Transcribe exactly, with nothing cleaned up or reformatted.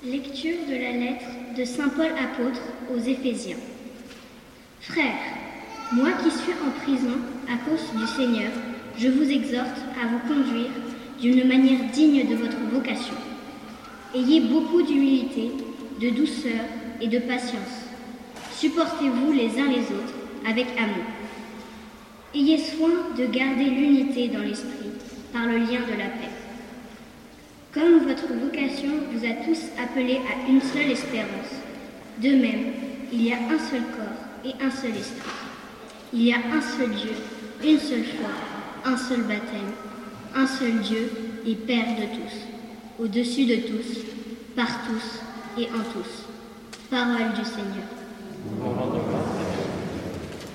Lecture de la lettre de saint Paul apôtre aux Éphésiens. Frères, moi qui suis en prison à cause du Seigneur, je vous exhorte à vous conduire d'une manière digne de votre vocation. Ayez beaucoup d'humilité, de douceur et de patience. Supportez-vous les uns les autres avec amour. Ayez soin de garder l'unité dans l'esprit par le lien de la paix. Comme votre vocation vous a tous appelés à une seule espérance, de même, il y a un seul corps et un seul esprit. Il y a un seul Dieu, une seule foi, un seul baptême, un seul Dieu et Père de tous, au-dessus de tous, par tous et en tous. Parole du Seigneur.